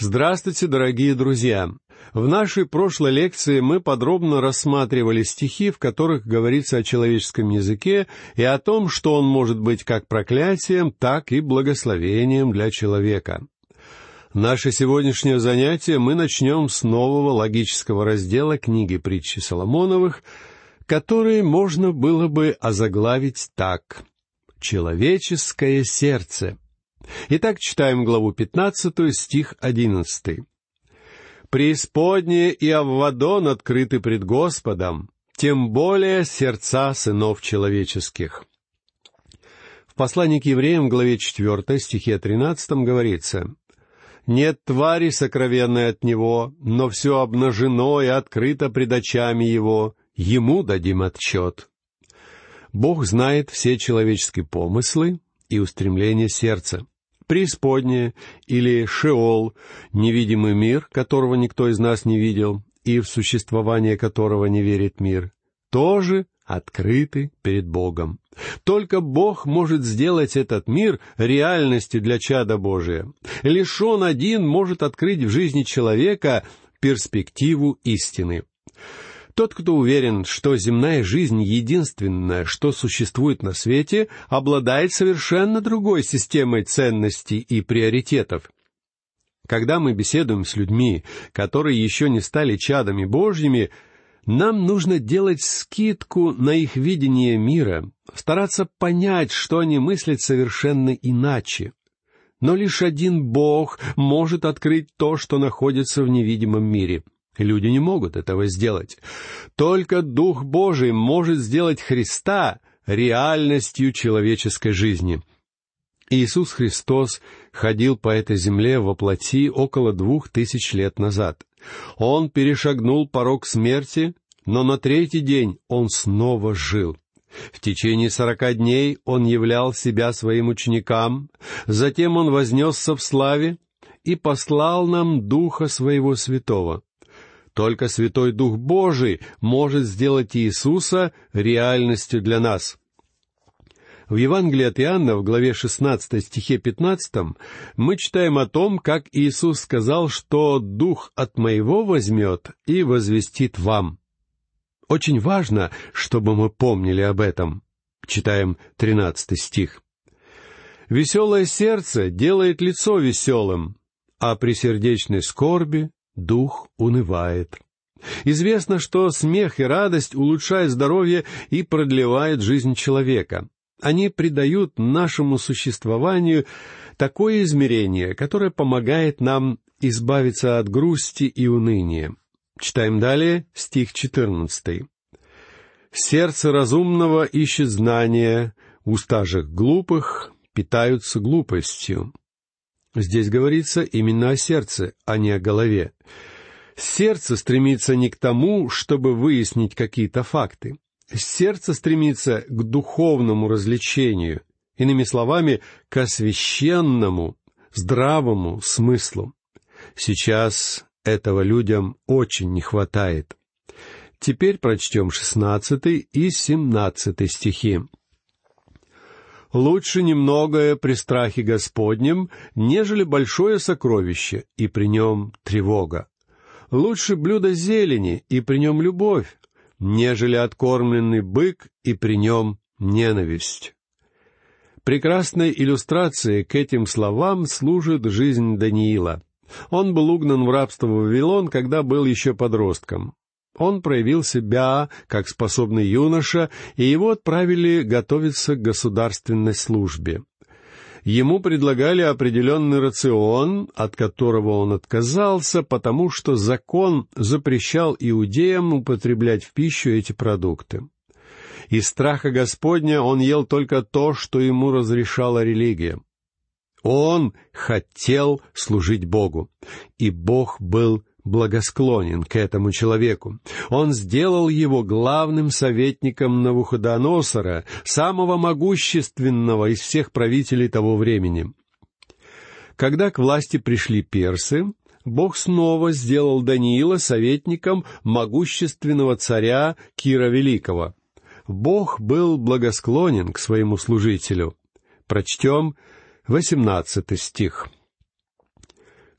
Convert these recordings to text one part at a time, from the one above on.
Здравствуйте, дорогие друзья! В нашей прошлой лекции мы подробно рассматривали стихи, в которых говорится о человеческом языке и о том, что он может быть как проклятием, так и благословением для человека. Наше сегодняшнее занятие мы начнем с нового логического раздела книги «Притчи Соломоновых», который можно было бы озаглавить так: «Человеческое сердце». Итак, читаем главу 15, стих 11. «Преисподнее и Аввадон открыты пред Господом, тем более сердца сынов человеческих». В послании к евреям, главе 4, стихе 13 говорится: «Нет твари сокровенной от Него, но все обнажено и открыто пред очами Его, Ему дадим отчет». Бог знает все человеческие помыслы и устремления сердца. Преисподняя или Шеол, невидимый мир, которого никто из нас не видел, и в существование которого не верит мир, тоже открыты перед Богом. Только Бог может сделать этот мир реальностью для чада Божия. Лишь Он один может открыть в жизни человека перспективу истины. Тот, кто уверен, что земная жизнь единственная, что существует на свете, обладает совершенно другой системой ценностей и приоритетов. Когда мы беседуем с людьми, которые еще не стали чадами Божьими, нам нужно делать скидку на их видение мира, стараться понять, что они мыслят совершенно иначе. Но лишь один Бог может открыть то, что находится в невидимом мире. Люди не могут этого сделать. Только Дух Божий может сделать Христа реальностью человеческой жизни. Иисус Христос ходил по этой земле во плоти около 2000 лет назад. Он перешагнул порог смерти, но на третий день Он снова жил. В течение 40 дней Он являл себя Своим ученикам, затем Он вознесся в славе и послал нам Духа Своего Святого. Только Святой Дух Божий может сделать Иисуса реальностью для нас. В Евангелии от Иоанна, в главе 16, стихе 15, мы читаем о том, как Иисус сказал, что «Дух от Моего возьмет и возвестит вам». Очень важно, чтобы мы помнили об этом. Читаем 13 стих. «Веселое сердце делает лицо веселым, а при сердечной скорби дух унывает». Известно, что смех и радость улучшают здоровье и продлевают жизнь человека. Они придают нашему существованию такое измерение, которое помогает нам избавиться от грусти и уныния. Читаем далее стих 14. «Сердце разумного ищет знания, уста же глупых питаются глупостью». Здесь говорится именно о сердце, а не о голове. Сердце стремится не к тому, чтобы выяснить какие-то факты. Сердце стремится к духовному развлечению, иными словами, к освященному, здравому смыслу. Сейчас этого людям очень не хватает. Теперь прочтем 16 и 17 стихи. «Лучше немногое при страхе Господнем, нежели большое сокровище, и при нем тревога. Лучше блюдо зелени, и при нем любовь, нежели откормленный бык, и при нем ненависть». Прекрасной иллюстрацией к этим словам служит жизнь Даниила. Он был угнан в рабство в Вавилон, когда был еще подростком. Он проявил себя как способный юноша, и его отправили готовиться к государственной службе. Ему предлагали определенный рацион, от которого он отказался, потому что закон запрещал иудеям употреблять в пищу эти продукты. Из страха Господня он ел только то, что ему разрешала религия. Он хотел служить Богу, и Бог был благосклонен к этому человеку. Он сделал его главным советником Навуходоносора, самого могущественного из всех правителей того времени. Когда к власти пришли персы, Бог снова сделал Даниила советником могущественного царя Кира Великого. Бог был благосклонен к своему служителю. Прочтем 18 стих.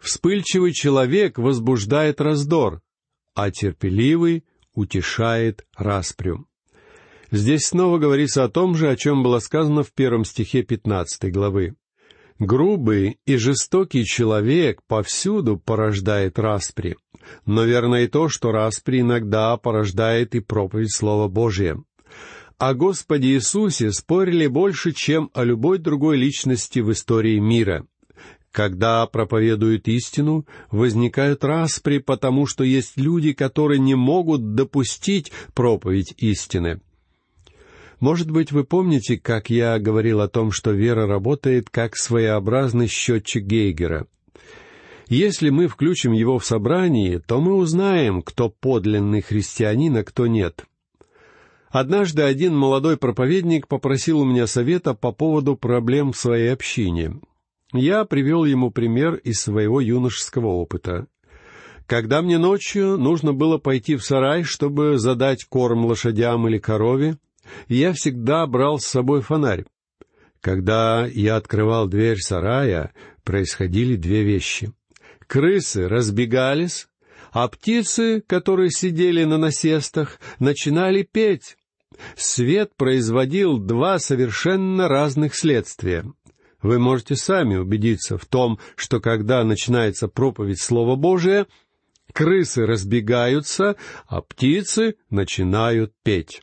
Вспыльчивый человек возбуждает раздор, а терпеливый утешает распрю. Здесь снова говорится о том же, о чем было сказано в 1 стихе 15 главы. Грубый и жестокий человек повсюду порождает распри, но верно и то, что распри иногда порождает и проповедь Слова Божия. О Господе Иисусе спорили больше, чем о любой другой личности в истории мира. Когда проповедуют истину, возникают распри, потому что есть люди, которые не могут допустить проповедь истины. Может быть, вы помните, как я говорил о том, что вера работает как своеобразный счетчик Гейгера. Если мы включим его в собрание, то мы узнаем, кто подлинный христианин, а кто нет. Однажды один молодой проповедник попросил у меня совета по поводу проблем в своей общине. Я привел ему пример из своего юношеского опыта. Когда мне ночью нужно было пойти в сарай, чтобы задать корм лошадям или корове, я всегда брал с собой фонарь. Когда я открывал дверь сарая, происходили две вещи. Крысы разбегались, а птицы, которые сидели на насестах, начинали петь. Свет производил два совершенно разных следствия. Вы можете сами убедиться в том, что когда начинается проповедь Слова Божия, крысы разбегаются, а птицы начинают петь.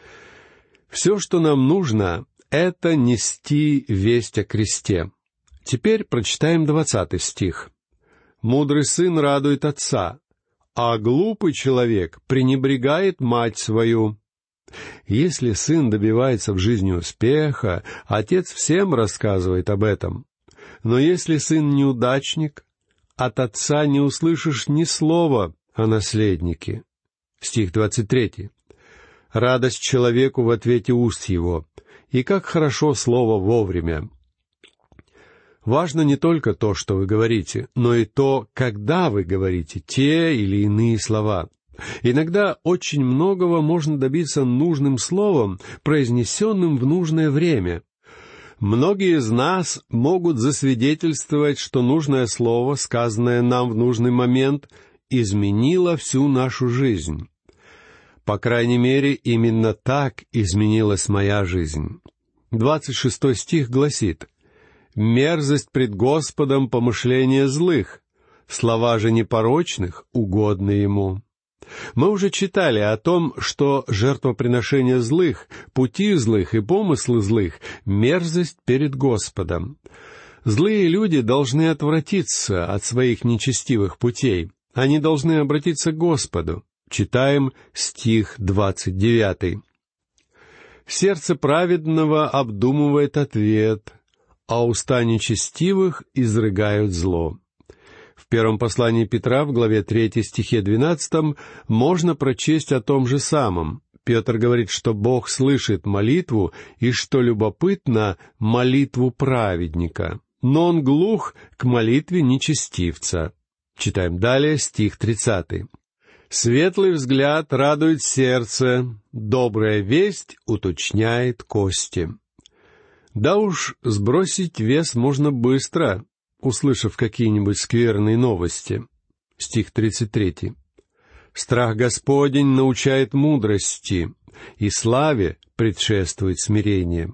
Все, что нам нужно, это нести весть о кресте. Теперь прочитаем 20 стих. «Мудрый сын радует отца, а глупый человек пренебрегает мать свою». Если сын добивается в жизни успеха, отец всем рассказывает об этом. Но если сын неудачник, от отца не услышишь ни слова о наследнике. Стих 23. «Радость человеку в ответе уст его, и как хорошо слово вовремя». Важно не только то, что вы говорите, но и то, когда вы говорите те или иные слова. Иногда очень многого можно добиться нужным словом, произнесенным в нужное время. Многие из нас могут засвидетельствовать, что нужное слово, сказанное нам в нужный момент, изменило всю нашу жизнь. По крайней мере, именно так изменилась моя жизнь. 26 стих гласит: «Мерзость пред Господом помышления злых, слова же непорочных угодны Ему». Мы уже читали о том, что жертвоприношения злых, пути злых и помыслы злых — мерзость перед Господом. Злые люди должны отвратиться от своих нечестивых путей. Они должны обратиться к Господу. Читаем стих 29. «Сердце праведного обдумывает ответ, а уста нечестивых изрыгают зло». В первом послании Петра, в главе 3, стихе 12, можно прочесть о том же самом. Петр говорит, что Бог слышит молитву, и, что любопытно, молитву праведника, но Он глух к молитве нечестивца. Читаем далее стих 30. «Светлый взгляд радует сердце, добрая весть уточняет кости». Да уж, сбросить вес можно быстро, услышав какие-нибудь скверные новости. Стих 33. «Страх Господень научает мудрости, и славе предшествует смирение».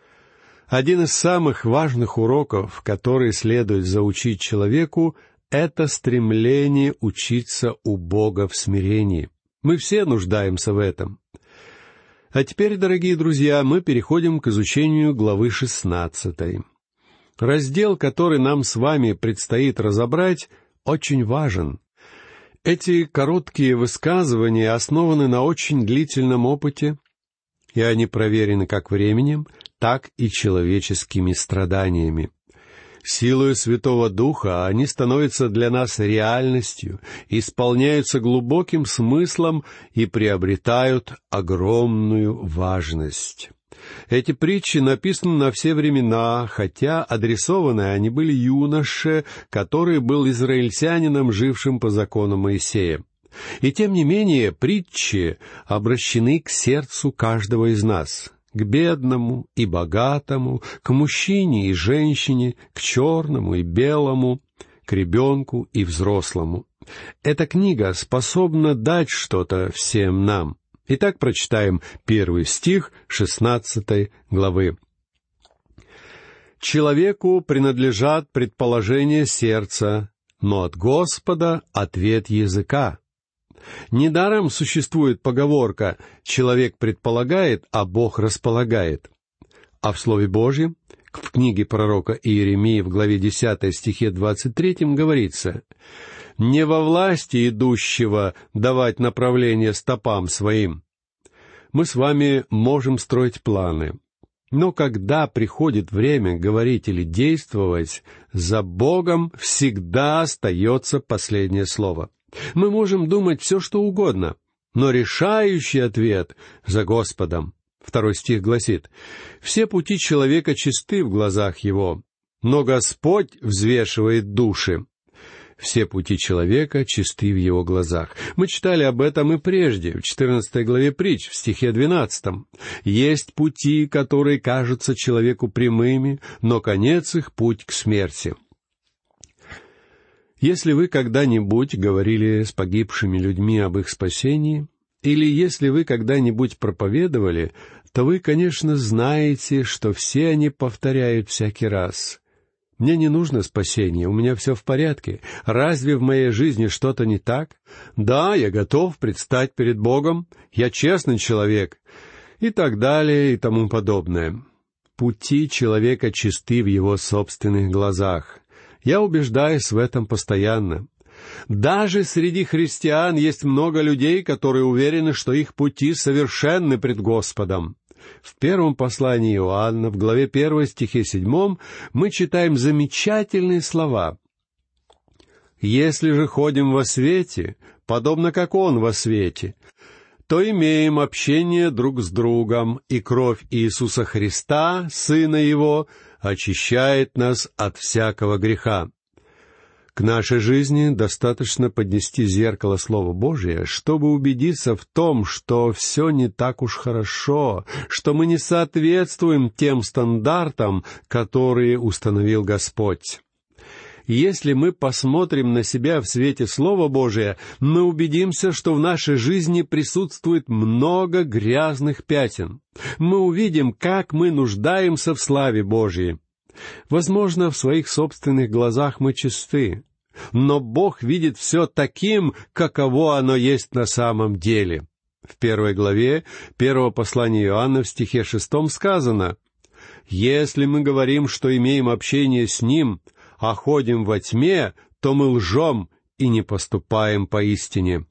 Один из самых важных уроков, который следует заучить человеку, это стремление учиться у Бога в смирении. Мы все нуждаемся в этом. А теперь, дорогие друзья, мы переходим к изучению главы 16. Раздел, который нам с вами предстоит разобрать, очень важен. Эти короткие высказывания основаны на очень длительном опыте, и они проверены как временем, так и человеческими страданиями. Силою Святого Духа они становятся для нас реальностью, исполняются глубоким смыслом и приобретают огромную важность. Эти притчи написаны на все времена, хотя адресованы они были юноше, который был израильтянином, жившим по закону Моисея. И тем не менее притчи обращены к сердцу каждого из нас, к бедному и богатому, к мужчине и женщине, к черному и белому, к ребенку и взрослому. Эта книга способна дать что-то всем нам. Итак, прочитаем 1 стих 16 главы. «Человеку принадлежат предположения сердца, но от Господа ответ языка. Недаром существует поговорка «человек предполагает, а Бог располагает». А в Слове Божьем, в книге пророка Иеремии в главе 10 стихе 23 говорится: «Не во власти идущего давать направление стопам своим». Мы с вами можем строить планы, но когда приходит время говорить или действовать, за Богом всегда остается последнее слово. Мы можем думать все, что угодно, но решающий ответ за Господом. 2 стих гласит: «Все пути человека чисты в глазах его, но Господь взвешивает души». Все пути человека чисты в его глазах. Мы читали об этом и прежде, в 14 главе Притч, в стихе 12. «Есть пути, которые кажутся человеку прямыми, но конец их — путь к смерти». Если вы когда-нибудь говорили с погибшими людьми об их спасении, или если вы когда-нибудь проповедовали, то вы, конечно, знаете, что все они повторяют всякий раз: «Мне не нужно спасение, у меня все в порядке. Разве в моей жизни что-то не так? Да, я готов предстать перед Богом, я честный человек», и так далее и тому подобное. Пути человека чисты в его собственных глазах. Я убеждаюсь в этом постоянно. Даже среди христиан есть много людей, которые уверены, что их пути совершенны пред Господом. В первом послании Иоанна, в главе 1 стихе 7, мы читаем замечательные слова: «Если же ходим во свете, подобно как Он во свете, то имеем общение друг с другом, и кровь Иисуса Христа, Сына Его, очищает нас от всякого греха». К нашей жизни достаточно поднести зеркало Слова Божия, чтобы убедиться в том, что все не так уж хорошо, что мы не соответствуем тем стандартам, которые установил Господь. Если мы посмотрим на себя в свете Слова Божия, мы убедимся, что в нашей жизни присутствует много грязных пятен. Мы увидим, как мы нуждаемся в славе Божьей. Возможно, в своих собственных глазах мы чисты, но Бог видит все таким, каково оно есть на самом деле. В 1 главе 1 послания Иоанна в стихе 6 сказано: «Если мы говорим, что имеем общение с Ним, а ходим во тьме, то мы лжем и не поступаем поистине».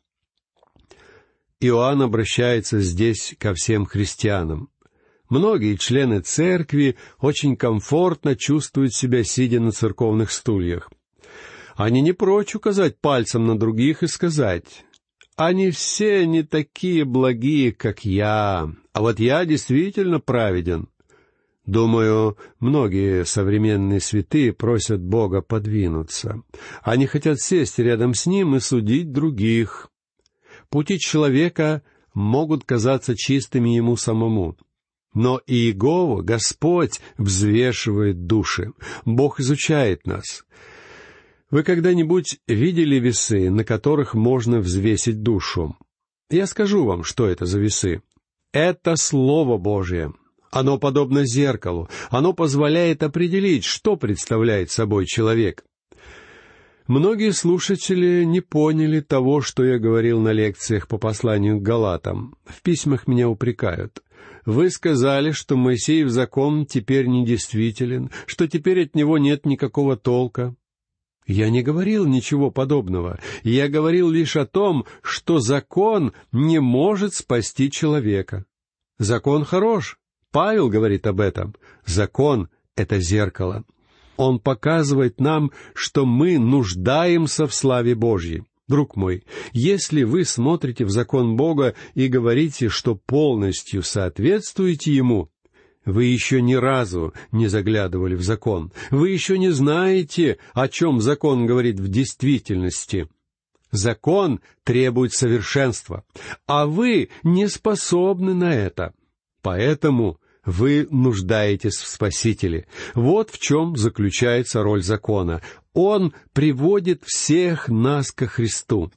Иоанн обращается здесь ко всем христианам. Многие члены церкви очень комфортно чувствуют себя, сидя на церковных стульях. Они не прочь указать пальцем на других и сказать: «Они все не такие благие, как я, а вот я действительно праведен». Думаю, многие современные святые просят Бога подвинуться. Они хотят сесть рядом с Ним и судить других. Пути человека могут казаться чистыми ему самому. Но Иегову, Господь, взвешивает души. Бог изучает нас. Вы когда-нибудь видели весы, на которых можно взвесить душу? Я скажу вам, что это за весы. Это Слово Божие. Оно подобно зеркалу. Оно позволяет определить, что представляет собой человек. Многие слушатели не поняли того, что я говорил на лекциях по посланию к Галатам. В письмах меня упрекают. Вы сказали, что Моисеев закон теперь недействителен, что теперь от него нет никакого толка. Я не говорил ничего подобного. Я говорил лишь о том, что закон не может спасти человека. Закон хорош. Павел говорит об этом. Закон — это зеркало. Он показывает нам, что мы нуждаемся в славе Божьей. Друг мой, если вы смотрите в закон Бога и говорите, что полностью соответствуете Ему, вы еще ни разу не заглядывали в закон. Вы еще не знаете, о чем закон говорит в действительности. Закон требует совершенства, а вы не способны на это. Поэтому вы нуждаетесь в Спасителе. Вот в чем заключается роль закона. Он приводит всех нас ко Христу.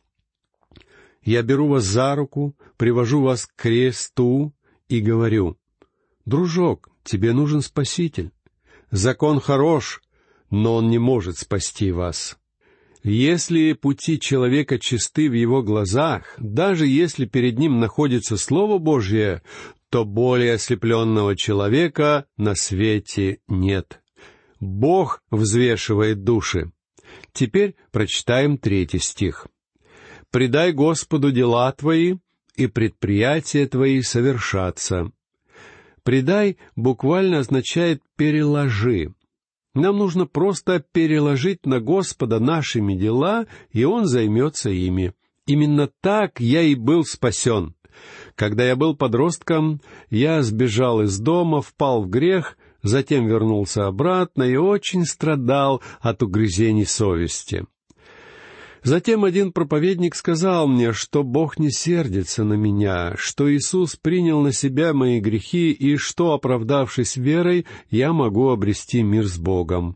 Я беру вас за руку, привожу вас к кресту и говорю: «Дружок, тебе нужен Спаситель. Закон хорош, но он не может спасти вас». Если пути человека чисты в его глазах, даже если перед ним находится Слово Божье, то более ослепленного человека на свете нет. Бог взвешивает души. Теперь прочитаем 3 стих. «Предай Господу дела твои, и предприятия твои совершатся». «Предай» буквально означает «переложи». Нам нужно просто переложить на Господа наши дела, и Он займется ими. Именно так я и был спасен. Когда я был подростком, я сбежал из дома, впал в грех, затем вернулся обратно и очень страдал от угрызений совести. Затем один проповедник сказал мне, что Бог не сердится на меня, что Иисус принял на себя мои грехи и что, оправдавшись верой, я могу обрести мир с Богом.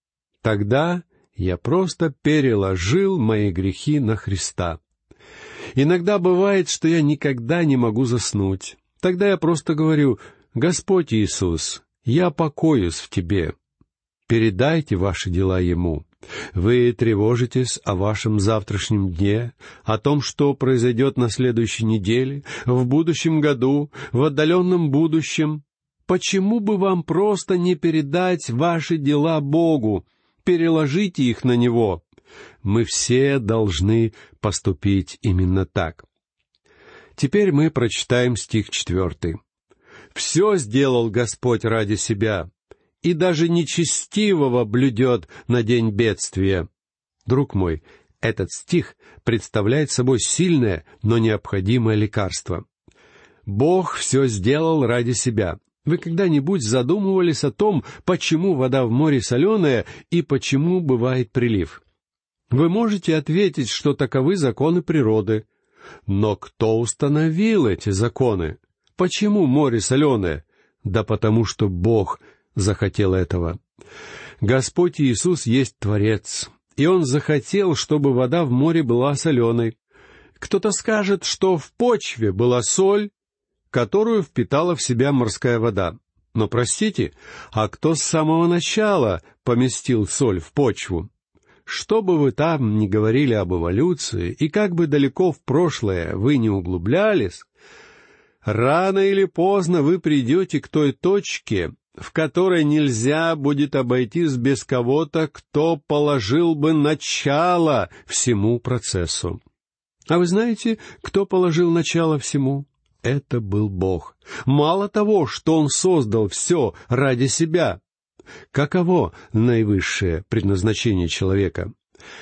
Тогда я просто переложил мои грехи на Христа. Иногда бывает, что я никогда не могу заснуть. Тогда я просто говорю: «Господь Иисус, я покоюсь в Тебе». Передайте ваши дела Ему. Вы тревожитесь о вашем завтрашнем дне, о том, что произойдет на следующей неделе, в будущем году, в отдаленном будущем. Почему бы вам просто не передать ваши дела Богу? Переложите их на Него. Мы все должны поступить именно так. Теперь мы прочитаем стих 4. «Все сделал Господь ради себя, и даже нечестивого блюдет на день бедствия». Друг мой, этот стих представляет собой сильное, но необходимое лекарство. Бог все сделал ради себя. Вы когда-нибудь задумывались о том, почему вода в море соленая и почему бывает прилив? Вы можете ответить, что таковы законы природы. Но кто установил эти законы? Почему море соленое? Да потому что Бог захотел этого. Господь Иисус есть Творец, и Он захотел, чтобы вода в море была соленой. Кто-то скажет, что в почве была соль, которую впитала в себя морская вода. Но, простите, а кто с самого начала поместил соль в почву? Что бы вы там ни говорили об эволюции, и как бы далеко в прошлое вы не углублялись, рано или поздно вы придете к той точке, в которой нельзя будет обойтись без кого-то, кто положил бы начало всему процессу. А вы знаете, кто положил начало всему? Это был Бог. Мало того, что Он создал все ради себя. Каково наивысшее предназначение человека?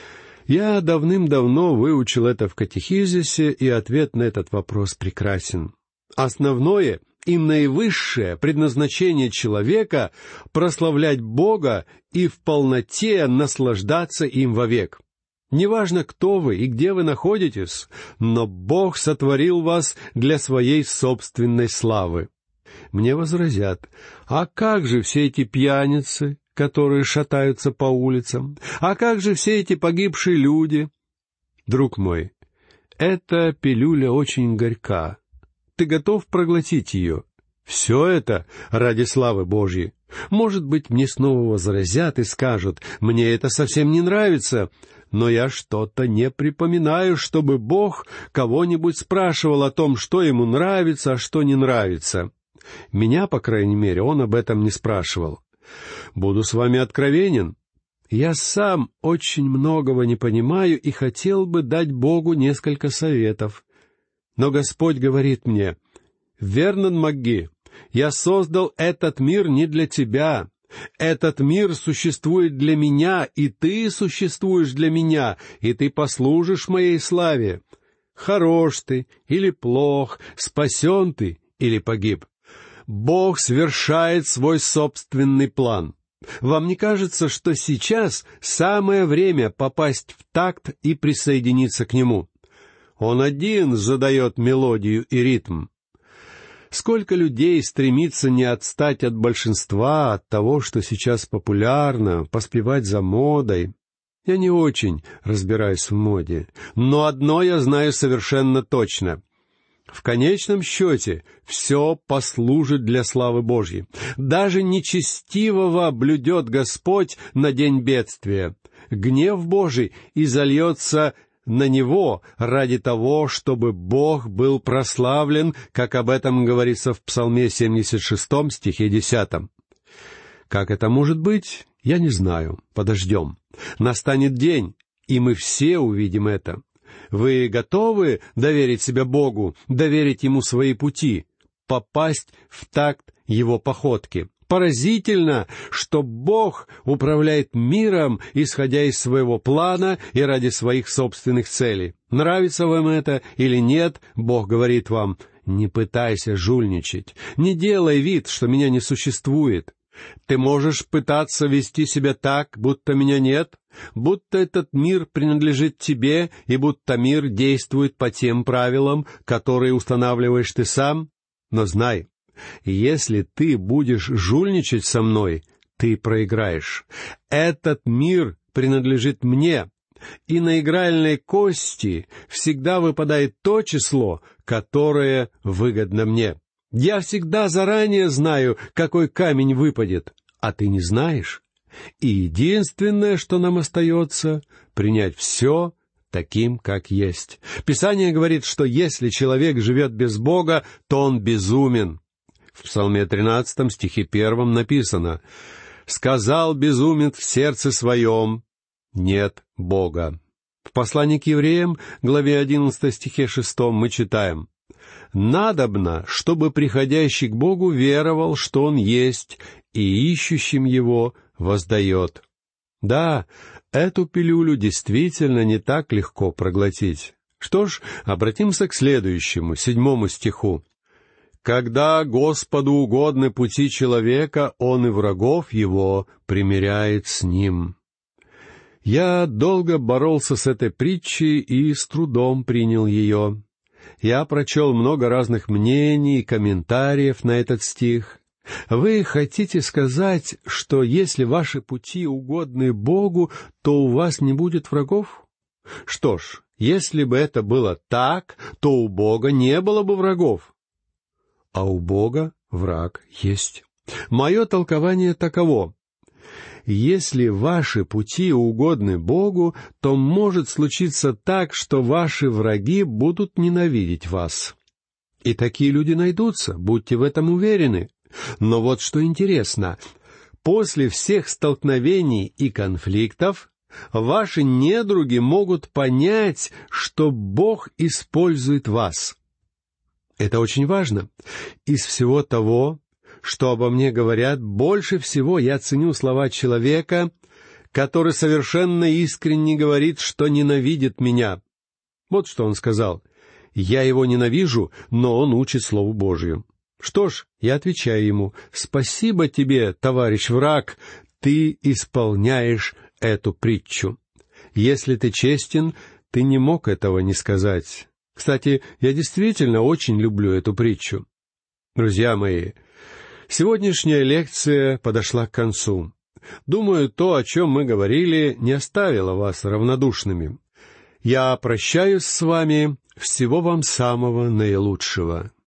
Я давным-давно выучил это в катехизисе, и ответ на этот вопрос прекрасен. Основное и наивысшее предназначение человека — прославлять Бога и в полноте наслаждаться им вовек. Неважно, кто вы и где вы находитесь, но Бог сотворил вас для своей собственной славы. Мне возразят: а как же все эти пьяницы, которые шатаются по улицам? А как же все эти погибшие люди? Друг мой, эта пилюля очень горька. Ты готов проглотить ее? Все это ради славы Божьей. Может быть, мне снова возразят и скажут: мне это совсем не нравится, но я что-то не припоминаю, чтобы Бог кого-нибудь спрашивал о том, что ему нравится, а что не нравится. Меня, по крайней мере, Он об этом не спрашивал. Буду с вами откровенен. Я сам очень многого не понимаю и хотел бы дать Богу несколько советов. Но Господь говорит мне: «Вернон МакГи, я создал этот мир не для тебя. Этот мир существует для меня, и ты существуешь для меня, и ты послужишь моей славе. Хорош ты или плох, спасен ты или погиб. Бог свершает свой собственный план. Вам не кажется, что сейчас самое время попасть в такт и присоединиться к Нему? Он один задает мелодию и ритм. Сколько людей стремится не отстать от большинства, от того, что сейчас популярно, поспевать за модой. Я не очень разбираюсь в моде, но одно я знаю совершенно точно. В конечном счете все послужит для славы Божьей. Даже нечестивого блюдет Господь на день бедствия. Гнев Божий изольется на него ради того, чтобы Бог был прославлен, как об этом говорится в Псалме 76, стихе 10. Как это может быть, я не знаю. Подождем. Настанет день, и мы все увидим это. Вы готовы доверить себя Богу, доверить Ему свои пути, попасть в такт Его походке? Поразительно, что Бог управляет миром, исходя из своего плана и ради своих собственных целей. Нравится вам это или нет, Бог говорит вам: не пытайся жульничать, не делай вид, что меня не существует. Ты можешь пытаться вести себя так, будто меня нет, будто этот мир принадлежит тебе, и будто мир действует по тем правилам, которые устанавливаешь ты сам. Но знай, если ты будешь жульничать со мной, ты проиграешь. Этот мир принадлежит мне, и на игральной кости всегда выпадает то число, которое выгодно мне. Я всегда заранее знаю, какой камень выпадет, а ты не знаешь. И единственное, что нам остается, принять все таким, как есть. Писание говорит, что если человек живет без Бога, то он безумен. В Псалме 13, стихе 1 написано: «Сказал безумец в сердце своем: нет Бога». В послании к евреям, главе 11, стихе 6 мы читаем: «Надобно, чтобы приходящий к Богу веровал, что Он есть, и ищущим Его воздает». Да, эту пилюлю действительно не так легко проглотить. Что ж, обратимся к следующему, 7 стиху. «Когда Господу угодны пути человека, Он и врагов его примиряет с ним». Я долго боролся с этой притчей и с трудом принял ее. Я прочел много разных мнений и комментариев на этот стих. Вы хотите сказать, что если ваши пути угодны Богу, то у вас не будет врагов? Что ж, если бы это было так, то у Бога не было бы врагов. А у Бога враг есть. Мое толкование таково: если ваши пути угодны Богу, то может случиться так, что ваши враги будут ненавидеть вас. И такие люди найдутся, будьте в этом уверены. Но вот что интересно: после всех столкновений и конфликтов ваши недруги могут понять, что Бог использует вас. Это очень важно. Из всего того, что обо мне говорят, больше всего я ценю слова человека, который совершенно искренне говорит, что ненавидит меня. Вот что он сказал: «Я его ненавижу, но он учит Слову Божию». Что ж, я отвечаю ему: «Спасибо тебе, товарищ враг, ты исполняешь эту притчу». Если ты честен, ты не мог этого не сказать. Кстати, я действительно очень люблю эту притчу. Друзья мои, сегодняшняя лекция подошла к концу. Думаю, то, о чем мы говорили, не оставило вас равнодушными. Я прощаюсь с вами. Всего вам самого наилучшего.